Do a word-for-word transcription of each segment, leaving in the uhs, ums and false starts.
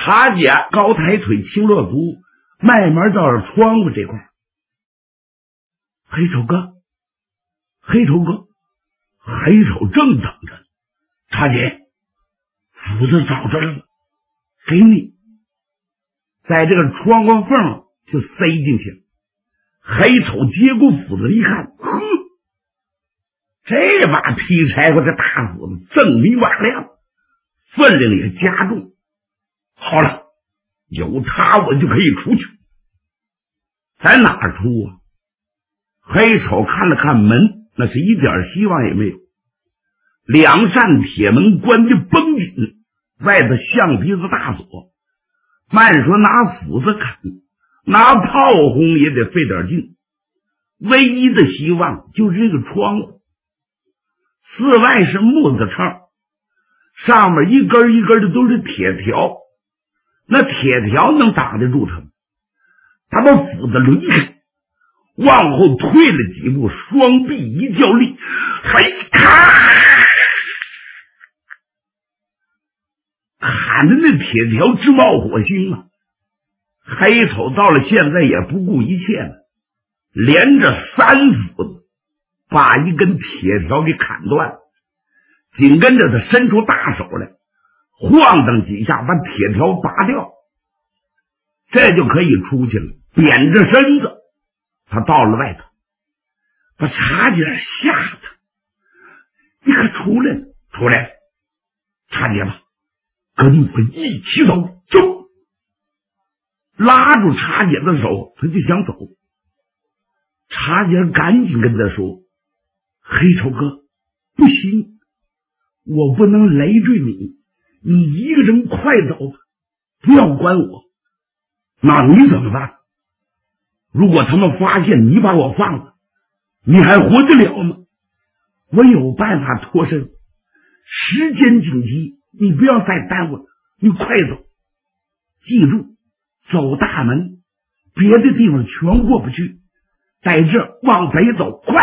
茶姐高抬腿，轻落足，慢慢到了窗户这块。黑手哥，黑手哥，黑手正等着。茶姐，斧子找着了，给你。在这个窗户缝就塞进去了。黑手接过斧子一看，呵，这把劈柴火的大斧子锃明瓦亮，分量也加重。好了，有它我就可以出去。在哪儿出啊？黑手看了看门，那是一点希望也没有。两扇铁门关得绷紧，外头橡皮子大锁。慢说拿斧子砍，拿炮轰也得费点劲。唯一的希望就是这个窗户，四外是木子窗，上面一根一根的都是铁条，那铁条能挡得住他们。他把斧子抡开，往后退了几步，双臂一较力，嘿，咔，砍的那铁条直冒火星啊！黑手到了现在也不顾一切了，连着三斧子把一根铁条给砍断，紧跟着他伸出大手来，晃荡几下把铁条拔掉，这就可以出去了。扁着身子他到了外头，把茶姐吓得，你可出来了，出来了，茶姐吧，跟我一起走，走！拉住茶姐的手，他就想走。茶姐赶紧跟他说：“黑手哥，不行，我不能累赘你，你一个人快走吧，不要管我。那你怎么办？如果他们发现你把我放了，你还活得了吗？我有办法脱身，时间紧急，你不要再耽误了，你快走。记住，走大门，别的地方全过不去，在这往北走，快！”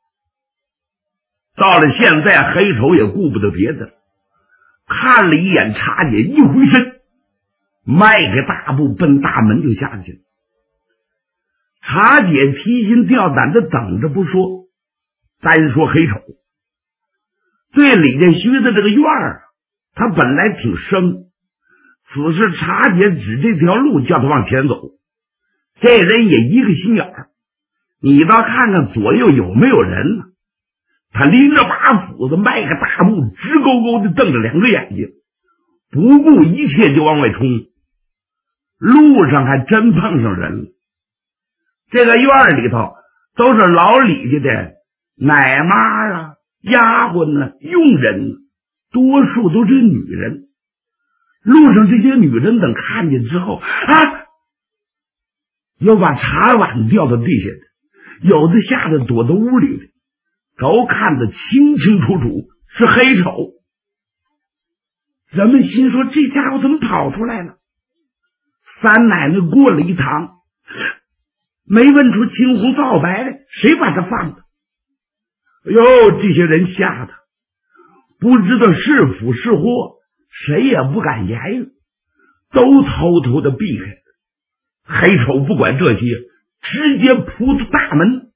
到了现在，黑手也顾不得别的了，看了一眼茶姐，一回身，迈开大步奔大门就下去了。茶姐提心吊胆的等着不说，单说黑手对李家胥的这个院儿，他本来挺生，此时茶姐指这条路叫他往前走，这人也一个心眼儿，你倒看看左右有没有人呢？他拎着把斧子，迈个大步，直勾勾的瞪着两个眼睛，不顾一切就往外冲。路上还真碰上人了，这个院里头都是老李家的奶妈啊、丫鬟啊、佣人，多数都是女人。路上这些女人等看见之后啊，又把茶碗掉到地下的，有的吓得躲到屋里的，都看得清清楚楚是黑手。人们心说这家伙怎么跑出来了？三奶奶过了一堂，没问出青红皂白来，谁把他放的？哎呦，这些人吓得不知道是福是祸，谁也不敢言语，都偷偷的避开。黑手不管这些，直接扑出大门。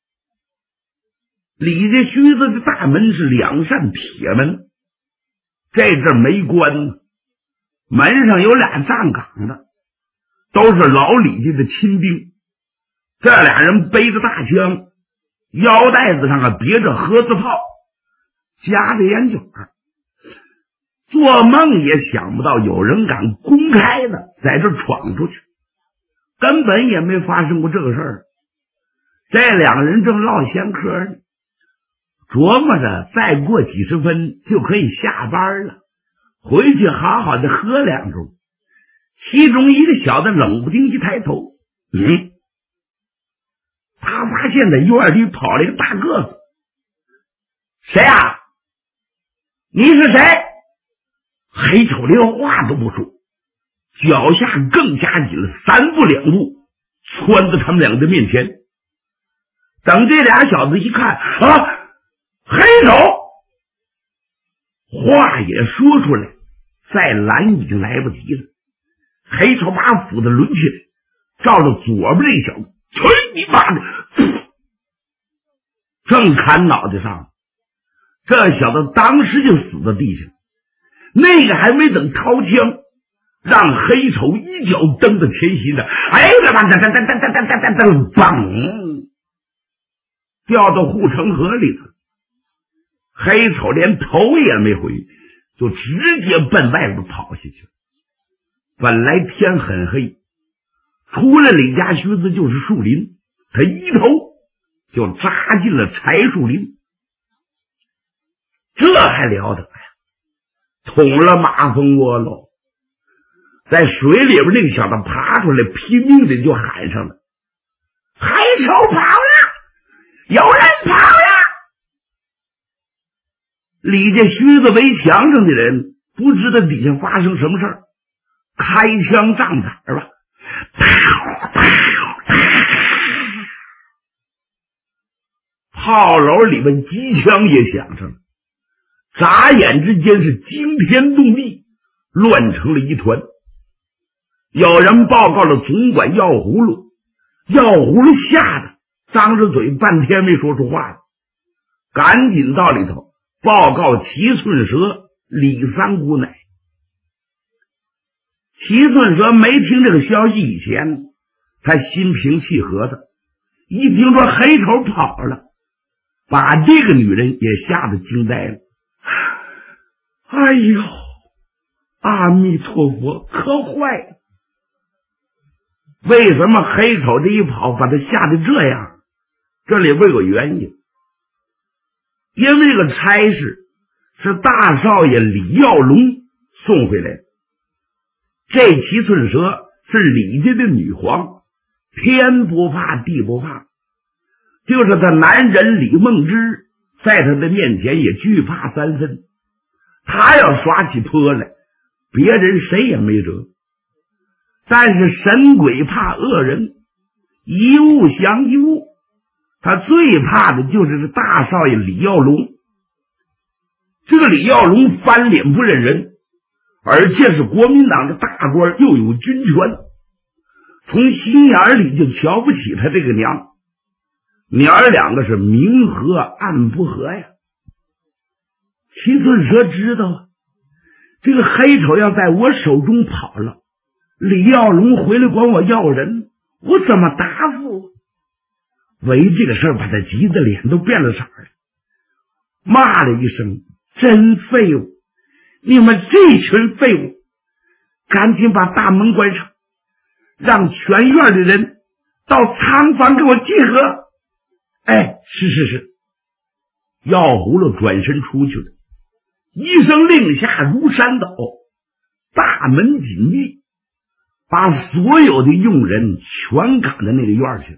李家胥子的大门是两扇铁门，这阵没关呢，门上有俩站岗的，都是老李家的亲兵。这俩人背着大枪，腰带子上啊别着盒子炮，夹着烟卷，做梦也想不到有人敢公开的在这闯出去，根本也没发生过这个事儿。这两个人正唠闲嗑呢，琢磨着再过几十分就可以下班了，回去好好的喝两盅。其中一个小子冷不丁一抬头，嗯，他发现在院里跑了一个大个子。谁啊？你是谁？黑手连话都不说，脚下更加紧了，三步两步窜到他们两个的面前。等这俩小子一看啊，黑手，话也说出来，再拦已经来不及了。 黑手把斧子抡起来，照着左边这小子，呲你妈的，正砍脑袋上，这小子当时就死在地上。那个还没等掏枪，让黑手一脚蹬到前膝的，哎呀妈，噔噔噔噔噔噔噔噔，嘣，掉到护城河里头。黑手连头也没回，就直接奔外边跑下去了。本来天很黑，除了李家须子就是树林，他一头就扎进了柴树林。这还了得呀！捅了马蜂窝喽！在水里边那个小子爬出来，拼命的就喊上了：“黑手跑了！有人跑了！”李家须子围墙上的人不知道底下发生什么事儿，开枪仗胆儿吧，炮楼里面机枪也响上了，眨眼之间是惊天动地，乱成了一团。有人报告了总管药葫芦，药葫芦吓得张着嘴半天没说出话来，赶紧到里头报告齐寸蛇、李三姑奶。齐寸蛇没听这个消息以前，他心平气和的，一听说黑手跑了，把这个女人也吓得惊呆了。哎呦，阿弥陀佛，可坏了！为什么黑手这一跑把他吓得这样？这里边有原因。因为这个差事是大少爷李耀龙送回来的，这七寸蛇是李家的女皇，天不怕地不怕，就是他男人李梦之在他的面前也惧怕三分，他要耍起泼来，别人谁也没辙。但是神鬼怕恶人，一物降一物，他最怕的就是这大少爷李耀龙。这个李耀龙翻脸不认人，而且是国民党的大官，又有军权，从心眼里就瞧不起他这个娘，娘儿两个是明和暗不和呀。七寸蛇知道这个黑手要在我手中跑了，李耀龙回来管我要人，我怎么答复？为这个事儿把他急得脸都变了色儿，骂了一声：“真废物！你们这群废物，赶紧把大门关上，让全院的人到仓房给我集合。”哎，是是是。药葫芦转身出去了，一声令下如山倒，大门紧闭，把所有的佣人全赶到那个院去了。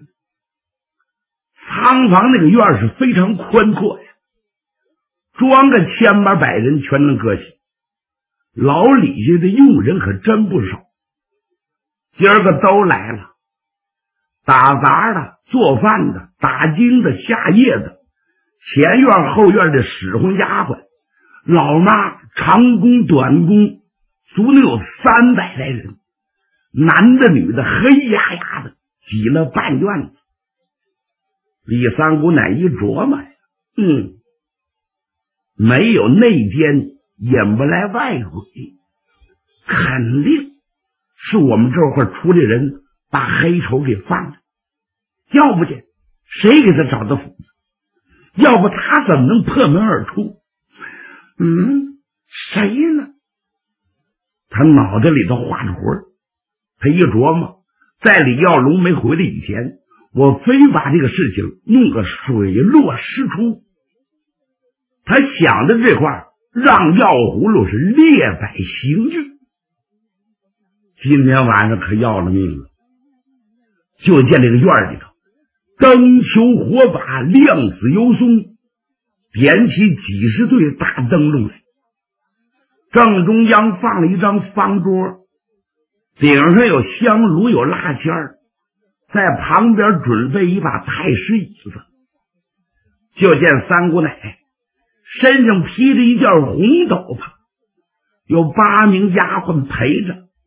仓房那个院是非常宽阔呀，装个千八百人全能搁下。老李家的佣人可真不少，今儿个都来了，打杂的、做饭的、打更的、下夜的，前院后院的使唤丫鬟、老妈、长工、短工，足能有三百来人，男的女的黑压压的挤了半院子。李三姑奶一琢磨呀，嗯，没有内奸引不来外鬼，肯定是我们这会儿出来人把黑手给放了，要不然谁给他找的斧子？要不他怎么能破门而出？嗯，谁呢？他脑袋里头画着活，他一琢磨，在李耀龙没回来以前，我非把这个事情弄个水落石出。他想的这块让药葫芦是列摆刑具，今天晚上可要了命了。就见这个院里头灯球火把亮紫幽松，点起几十对大灯笼来，正中央放了一张方桌，顶上有香炉有蜡签儿，在旁边准备一把太师椅子。就见三姑奶身上披着一件红斗篷，有八名丫鬟陪着，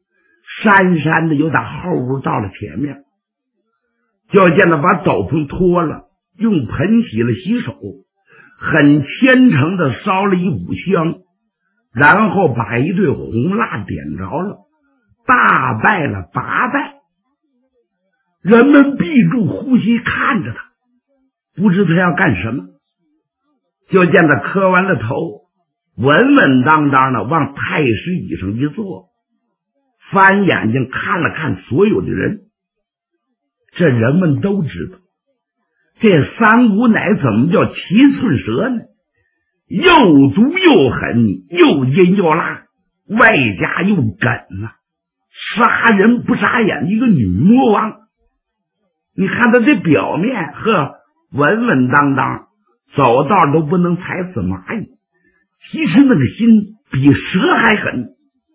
姗姗的又打后屋到了前面，就见他把斗篷脱了，用盆洗了洗手，很虔诚的烧了一炷香，然后把一对红蜡点着了，大拜了八拜。人们闭住呼吸看着他，不知他要干什么。就见他磕完了头，稳稳当当的往太师椅上一坐，翻眼睛看了看所有的人。这人们都知道，这三姑奶怎么叫七寸舌呢？又毒又狠，又阴又辣，外加又梗啊！杀人不眨眼，一个女魔王。你看他这表面呵，稳稳当当，走道都不能踩死蚂蚁，其实那个心比蛇还狠。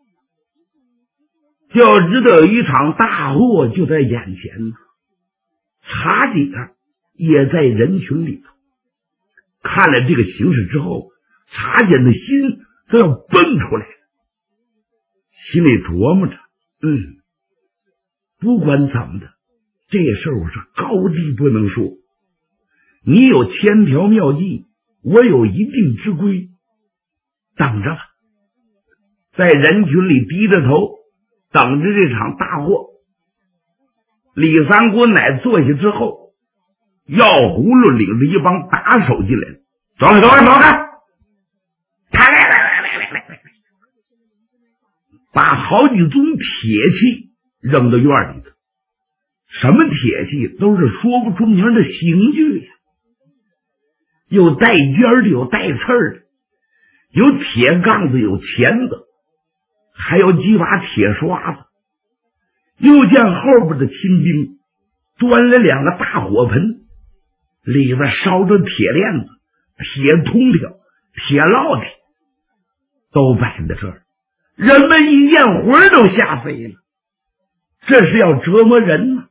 就知道有一场大祸就在眼前呢。茶姐也在人群里头，看了这个形势之后，茶姐的心都要蹦出来了，心里琢磨着，嗯，不管怎么的，这事儿我是高低不能说，你有千条妙计，我有一定之规，等着吧。在人群里低着头等着这场大祸。李三姑奶坐下之后，药葫芦领着一帮打手进来了，走开走开走开，来来来来来来来，把好几宗铁器扔到院里头。什么铁器都是说不出名的刑具呀，有带尖的，有带刺的，有铁杠子，有钳子，还有几把铁刷子。又见后边的亲兵端了两个大火盆，里边烧着铁链子、铁通条、铁烙铁，都摆在这儿。人们一见魂都吓飞了，这是要折磨人呢。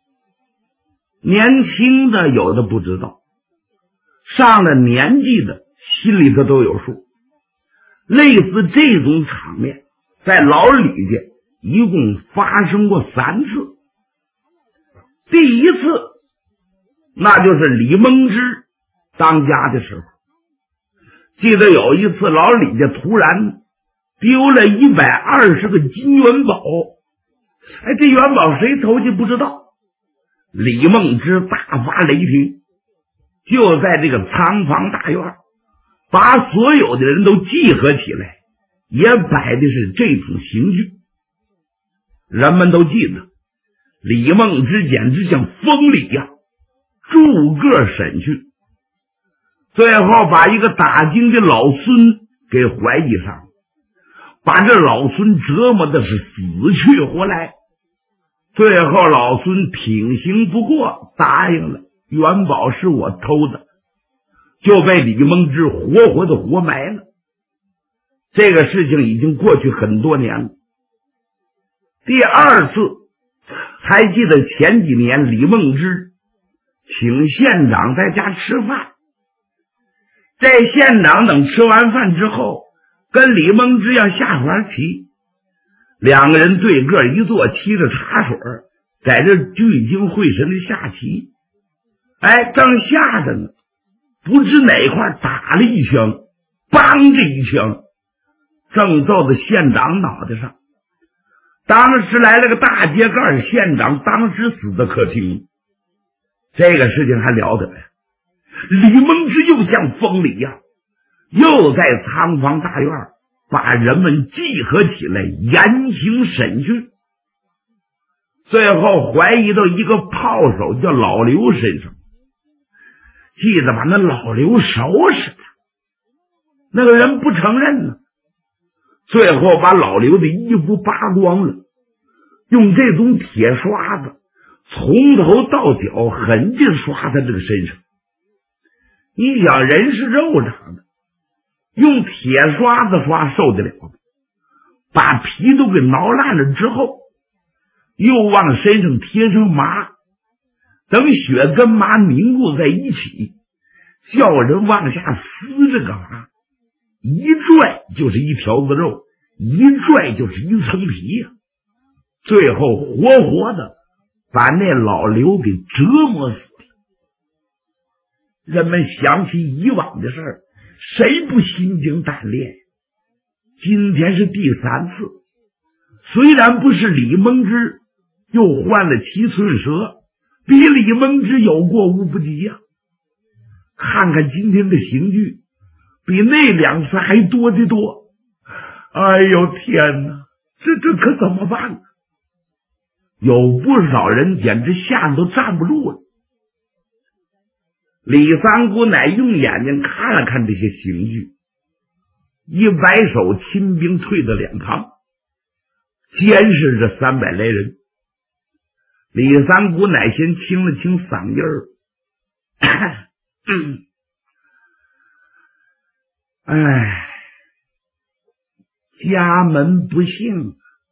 年轻的有的不知道，上了年纪的心里头都有数。类似这种场面在老李家一共发生过三次。第一次那就是李蒙之当家的时候，记得有一次老李家突然丢了一百二十个金元宝，哎，这元宝谁偷去不知道。李蒙之大发雷霆，就在这个仓房大院把所有的人都集合起来，也摆的是这种刑具。人们都记得李梦之简直像疯了一样，逐个审讯，最后把一个打更的老孙给怀疑上，把这老孙折磨的是死去活来。最后老孙挺刑不过，答应了元宝是我偷的，就被李蒙之活活的活埋了。这个事情已经过去很多年了。第二次还记得前几年李梦之请县长在家吃饭，在县长等吃完饭之后，跟李梦之要下盘棋，两个人对个一坐，沏着茶水，在这聚精会神的下棋。哎，正下着呢，不知哪块打了一枪，梆这一枪正揍在县长脑袋上。当时来了个大秸秆，县长当时死在客厅。这个事情还了得呀！李蒙之又像疯了一样，又在仓房大院把人们集合起来严刑审讯，最后怀疑到一个炮手叫老刘身上，记得把那老刘收拾他。那个人不承认呢，最后把老刘的衣服扒光了，用这种铁刷子从头到脚狠劲刷他这个身上。你想人是肉长的，用铁刷子刷受得了吗？把皮都给挠烂了之后，又往身上贴上麻，等血跟麻凝固在一起，叫人往下撕这个麻，一拽就是一条子肉，一拽就是一层皮呀、啊。 最后活活的把那老刘给折磨死了。人们想起以往的事儿，谁不心惊胆裂？今天是第三次，虽然不是李蒙之，又换了七寸蛇，比李蒙之有过无不及呀、啊。看看今天的刑具，比那两次还多得多。哎呦天哪，这这可怎么办呢？有不少人简直吓得都站不住了。李三姑乃用眼睛看了看这些刑具，一摆手，亲兵退到两旁，监视着三百来人。李三姑乃先清了清嗓音儿，哎，家门不幸，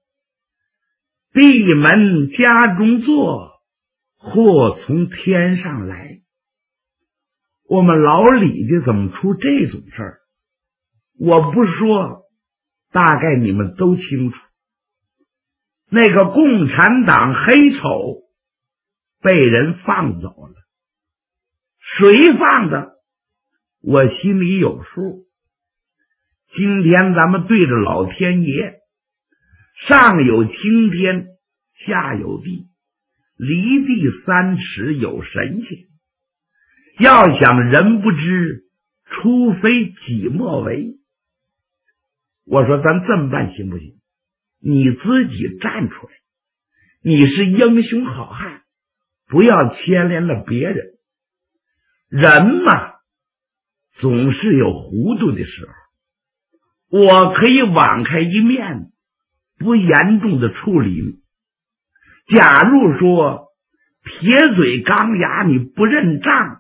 闭门家中坐，祸从天上来。我们老李家怎么出这种事儿？我不说，大概你们都清楚。那个共产党黑丑被人放走了，谁放的？我心里有数。今天咱们对着老天爷，上有青天，下有地，离地三尺有神仙。要想人不知，除非己莫为。我说咱这么办行不行？你自己站出来，你是英雄好汉，不要牵连了别人。人嘛，总是有糊涂的时候。我可以网开一面，不严重的处理你。假如说铁嘴钢牙，你不认账，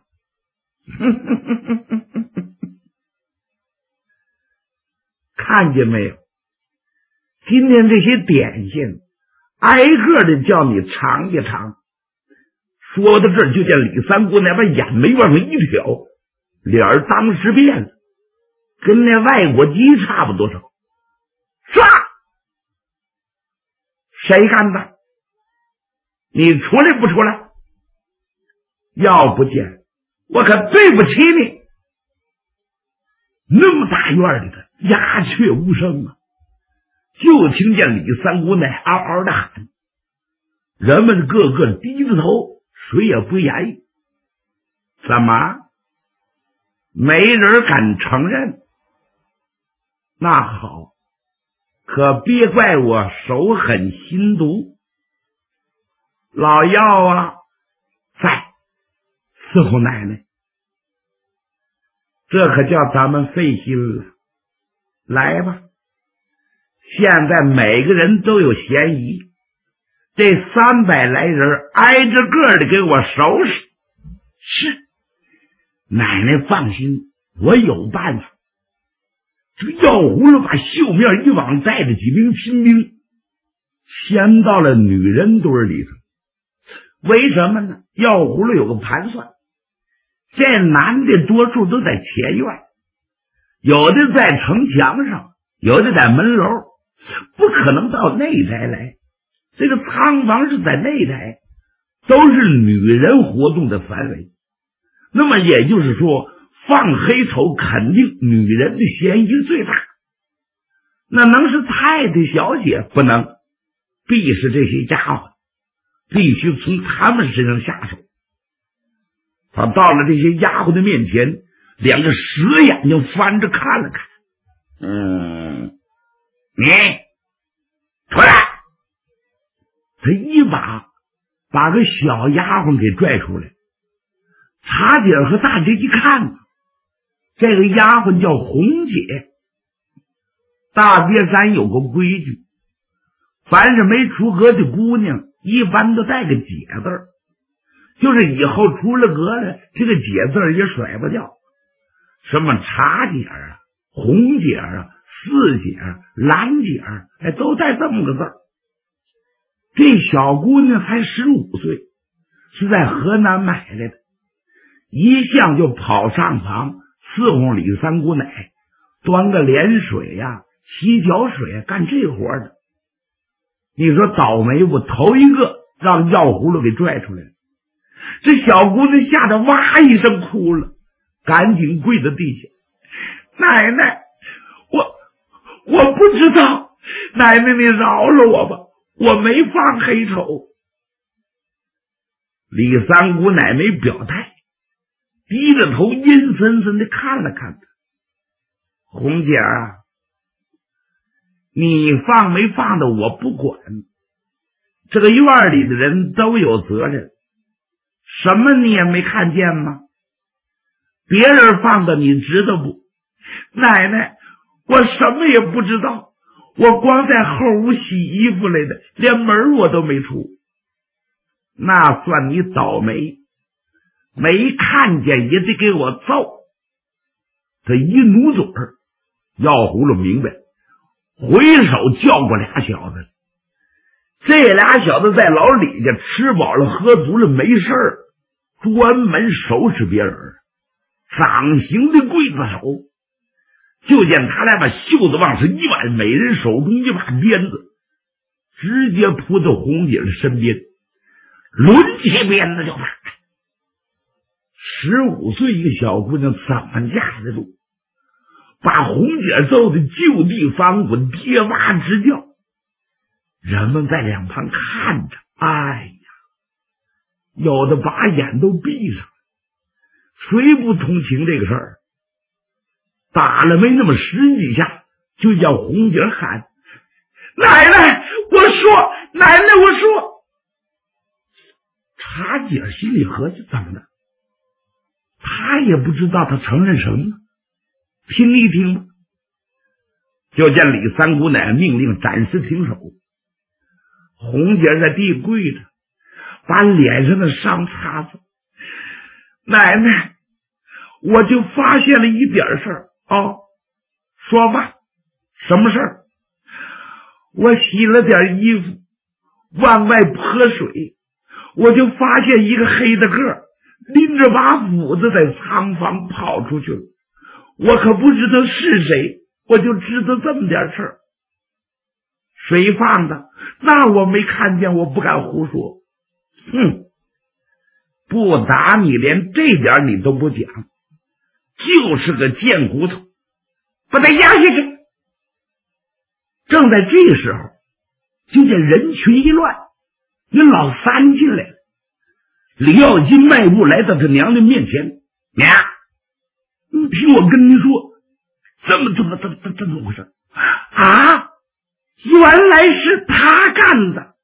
看见没有？今天这些点心挨个的叫你尝一尝。说到这儿，就见李三姑那把眼眉往上一挑，脸儿当时变了，跟那外国鸡差不多少。唰！谁干的？你出来不出来？要不见我可对不起你。那么大院里的鸦雀无声啊，就听见李三姑那嗷嗷的喊，人们个个低着头，谁也不言语。怎么没人敢承认？那好，可别怪我手狠心毒。老药啊，在伺候奶奶，这可叫咱们费心了。来吧，现在每个人都有嫌疑，这三百来人挨着个的给我收拾。是，奶奶放心，我有办法。这个药葫芦把绣面一网，带着几名亲兵先到了女人堆里头。为什么呢？药葫芦有个盘算，这男的多数都在前院，有的在城墙上，有的在门楼，不可能到内宅来。这个仓房是在内宅，都是女人活动的范围。那么也就是说，放黑头肯定女人的嫌疑最大。那能是太太小姐？不能，必是这些家伙，必须从他们身上下手。他到了这些丫鬟的面前，两个蛇眼睛翻着看了看。嗯，你出来！他一把把个小丫鬟给拽出来。茶姐和大姐一看，这个丫鬟叫红姐。大别山有个规矩，凡是没出阁的姑娘，一般都带个姐字儿，就是以后出了阁了，这个姐字儿也甩不掉。什么茶姐啊、红姐啊、四姐、兰姐，哎，都带这么个字儿。这小姑娘才十五岁，是在河南买来的，一向就跑上房伺候李三姑奶，端个脸水呀、洗脚水啊，干这活的。 你说倒霉，我头一个让药葫芦给拽出来了。这小姑娘吓得哇一声哭了，赶紧跪在地下。奶奶，我我不知道，奶奶你饶了我吧，我没放黑丑。李三姑奶没表态，低着头阴森森的看了看他。红姐啊，你放没放的我不管，这个院里的人都有责任，什么你也没看见吗？别人放的你知道不？奶奶，我什么也不知道，我光在后屋洗衣服来的，连门我都没出。那算你倒霉，没看见也得给我揍。他一努嘴儿，药葫芦明白，回手叫过俩小子。这俩小子在老李家吃饱了喝足了没事儿，专门收拾别人，掌形的刽子手。就见他俩把袖子往上一挽，每人手中一把鞭子，直接扑到红姐的身边，抡起鞭子就打。十五岁一个小姑娘怎么架得住？把红姐揍得就地翻滚，跌哇直叫。人们在两旁看着，哎呀，有的把眼都闭上了，谁不同情这个事儿？打了没那么十几下，就叫红姐喊：“奶奶，我说，奶奶，我说。”茶姐心里合计，怎么的？他也不知道他承认什么，听一听吧。就见李三姑奶命令暂时停手，红姐在地跪着，把脸上的伤擦擦。奶奶，我就发现了一点事儿哦，说吧，什么事儿？我洗了点衣服，往外泼水，我就发现一个黑的个儿拎着把斧子在仓房跑出去了。我可不知道是谁，我就知道这么点事儿。谁放的？那我没看见，我不敢胡说。哼，不打你连这点你都不讲，就是个贱骨头，把他压下去。正在这时候，就见人群一乱，那老三进来了。李耀金迈步来到他娘的面前：“娘，你听我跟您说，怎么怎么怎么怎么回事啊？原来是他干的。